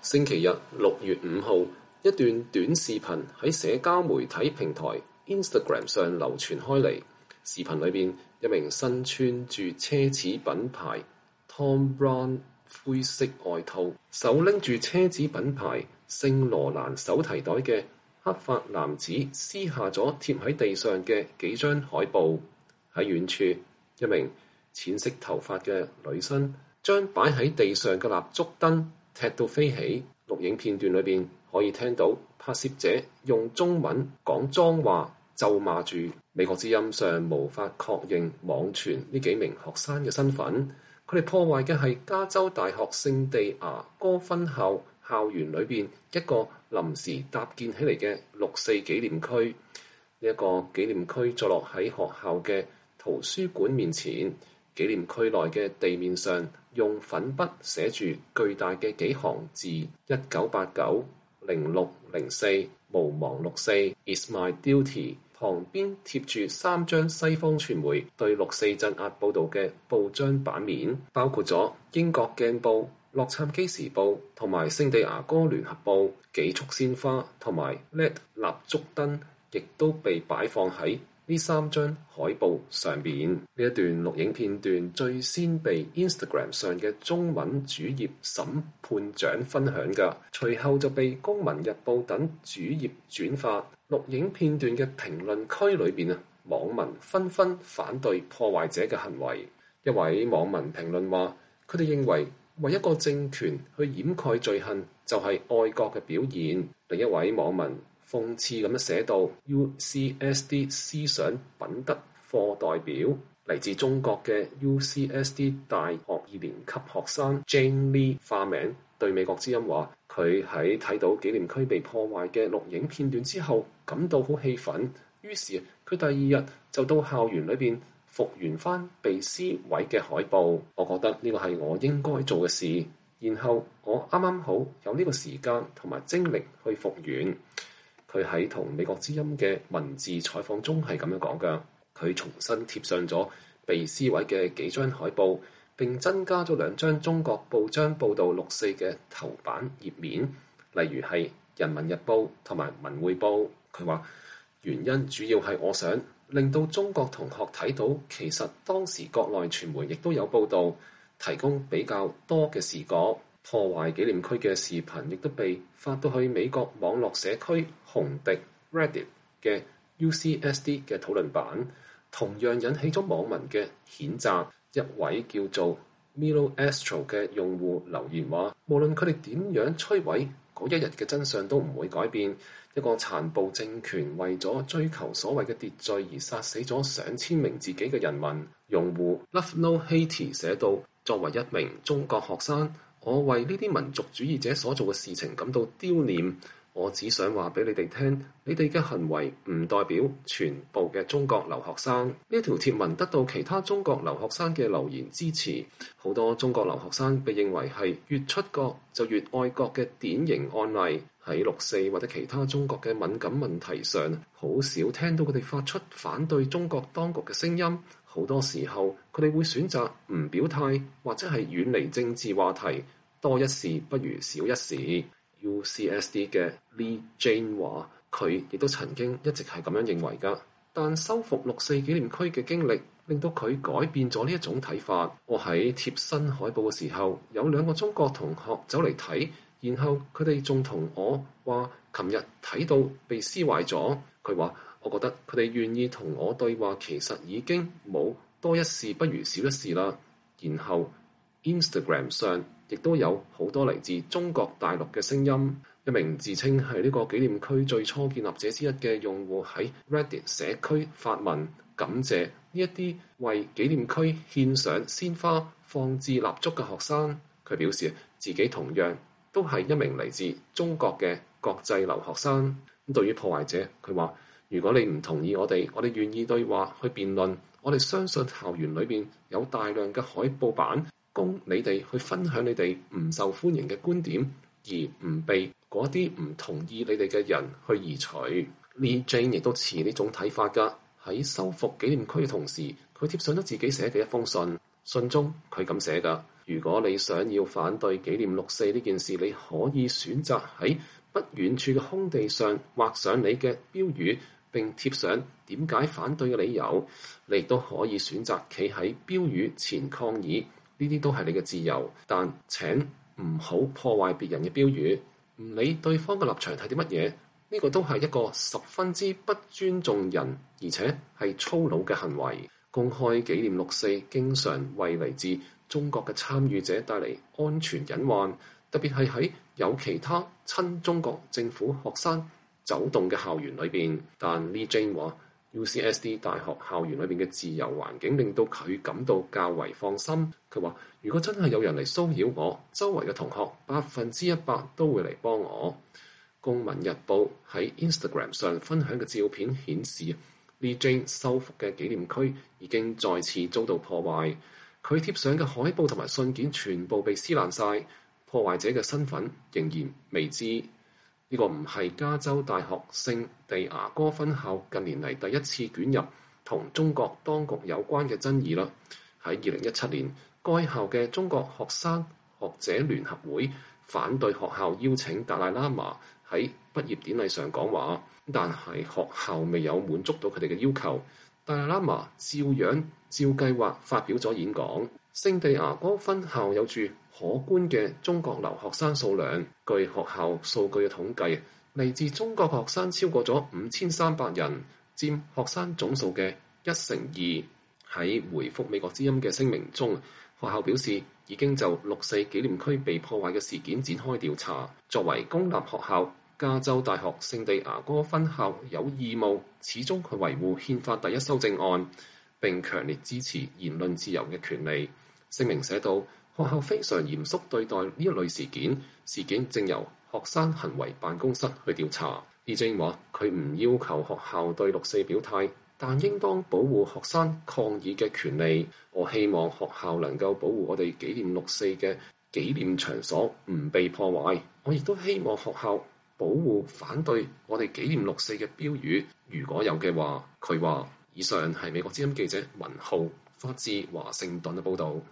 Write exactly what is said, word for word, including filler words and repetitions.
星期日六月五號，一段短視頻喺社交媒體平台 Instagram 上流傳開嚟。視頻裏邊，一名身穿住奢侈品牌 Thom Browne 灰色外套，手拎住奢侈品牌聖羅蘭手提袋嘅黑髮男子撕下咗貼喺地上嘅幾張海報。喺遠處，一名淺色頭髮嘅女生將擺喺地上嘅蠟燭燈踢到飛起。錄影片段裏邊可以聽到拍攝者用中文講髒話，咒罵住。美國之音尚無法確認網傳呢幾名學生嘅身份。佢哋破壞嘅係加州大學聖地牙哥分校校園裏邊一個臨時搭建起嚟嘅六四紀念區。呢一個紀念區坐落喺學校嘅圖書館面前。紀念區內嘅地面上用粉筆寫住巨大嘅幾行字：一九八九零六零四毋忘六四 is my duty。旁邊貼住三張西方傳媒對六四鎮壓報導嘅報章版面，包括咗英國鏡報、洛杉磯時報同埋聖地牙哥聯合報。幾束鮮花同埋 L E D 蠟燭燈亦都被擺放喺呢三張海報上邊。呢一段錄影片段最先被 Instagram 上嘅中文主頁審判長分享㗎，隨後就被公民日報等主頁轉發。錄影片段嘅評論區裏邊啊，網民紛紛反對破壞者嘅行為。一位網民評論話：佢哋認為為一個政權去掩蓋罪行就係愛國嘅表現。另一位網民諷刺咁樣寫道 ：U C S D 思想品德課代表嚟自中國嘅 U C S D 大學二年級學生 Jane Lee 化名對美國之音話：佢喺睇到紀念區被破壞嘅錄影片段之後，感到好氣憤。於是佢第二日就到校園裏邊復原翻被撕毀嘅海報。我覺得呢個係我應該做嘅事。然後我啱啱好有呢個時間同埋精力去復原。佢喺同美國之音嘅文字採訪中係咁樣講㗎。佢重新貼上咗被撕毀嘅幾張海報，並增加咗兩張中國報章報導六四嘅頭版頁面，例如係《人民日報》同埋《文匯報》。佢話原因主要係我想令到中國同學睇到，其實當時國內傳媒亦都有報導，提供比較多嘅視覺。破壞紀念區嘅視頻亦都被發到去美國網絡社區紅迪 Reddit 嘅 U C S D 嘅討論版，同樣引起咗網民嘅譴責。一位叫做 Milo Astro 嘅用戶留言話：無論佢哋點樣摧毀，嗰一日嘅真相都唔會改變。一個殘暴政權為咗追求所謂嘅秩序而殺死咗上千名自己嘅人民。用戶 Love No Haiti 寫道：作為一名中國學生，我為呢啲民族主義者所做嘅事情感到丟臉。我只想話俾你哋聽，你哋嘅行為唔代表全部嘅中國留學生。呢條貼文得到其他中國留學生嘅留言支持。好多中國留學生被認為係越出國就越愛國嘅典型案例。喺六四或者其他中國嘅敏感問題上，好少聽到佢哋發出反對中國當局嘅聲音。好多時候佢哋會選擇唔表態，或者係遠離政治話題。多一事不如少一事。U C S D 嘅 Lee Jane 話：佢亦都曾經一直係咁樣認為㗎，但修復六四紀念區嘅經歷令到佢改變咗呢一種睇法。我喺貼新海報嘅時候，有兩個中國同學走嚟睇，然後佢哋仲同我話：琴日睇到被撕壞咗。佢話：我覺得佢哋願意同我對話，其實已經冇多一事不如少一事啦。然後 Instagram 上亦都有好多嚟自中國大陸嘅聲音。一名自稱係呢個紀念區最初建立者之一嘅用戶喺 Reddit 社區發文，感謝呢一啲為紀念區獻上鮮花、放置蠟燭嘅學生。佢表示自己同樣都係一名嚟自中國嘅國際留學生。咁對於破壞者，佢話：如果你唔同意我哋，我哋願意對話去辯論。我哋相信校園裏邊有大量嘅海報版，供你哋去分享你哋唔受歡迎嘅觀點，而唔被嗰啲唔同意你哋嘅人去移除。Lee Jane 亦都持呢種睇法㗎。喺修復紀念區嘅同時，佢貼上咗自己寫嘅一封信。信中佢咁寫㗎： 如果你想要反對紀念六四呢件事，你可以選擇喺不遠處嘅空地上畫上你嘅標語，並貼上點解反對嘅理由。你亦都可以選擇企喺標語前抗議，呢啲都係你嘅自由。但請唔好破壞別人嘅標語，唔理對方嘅立場係啲乜嘢，呢個都係一個十分之不尊重人，而且係粗魯嘅行為。公開紀念六四，經常為嚟自中國嘅參與者帶嚟安全隱患，特別係喺有其他親中國政府學生走動嘅校園裏邊。但 Lee Jane 話 U C S D 大學校園裏邊嘅自由環境令到佢感到較為放心。佢話如果真係有人嚟騷擾我，周圍嘅同學百分之一百都會嚟幫我。公民日報喺 Instagram 上分享嘅照片顯示，Lee Jane 修復嘅紀念區已經再次遭到破壞，佢貼上嘅海報同埋信件全部被撕爛晒，破壞者嘅身份仍然未知。呢個唔係加州大學聖地牙哥分校近年嚟第一次捲入同中國當局有關嘅爭議啦。喺二零一七年，該校嘅中國學生學者聯合會反對學校邀請達賴喇嘛喺畢業典禮上講話，但係學校未有滿足到佢哋嘅要求，達賴喇嘛照樣照計劃發表咗演講。聖地牙哥分校有住可觀嘅中國留學生數量，據學校數據嘅統計，嚟自中國學生超過咗五千三百人，佔學生總數嘅一成二。喺回覆美國之音嘅聲明中，學校表示已經就六四紀念區被破壞嘅事件展開調查。作為公立學校，加州大學聖地牙哥分校有義務始終去維護憲法第一修正案，並強烈支持言論自由嘅權利。聲明寫道，學校非常嚴肅對待呢一類事件，事件正由學生行為辦公室去調查。Lee Jane話佢唔要求學校對六四表態，但應當保護學生抗議嘅權利。我希望學校能夠保護我哋紀念六四嘅紀念場所唔被破壞。我亦都希望學校保護反對我哋紀念六四嘅標語，如果有嘅話。佢話以上係美國之音記者文浩發自華盛頓嘅報導。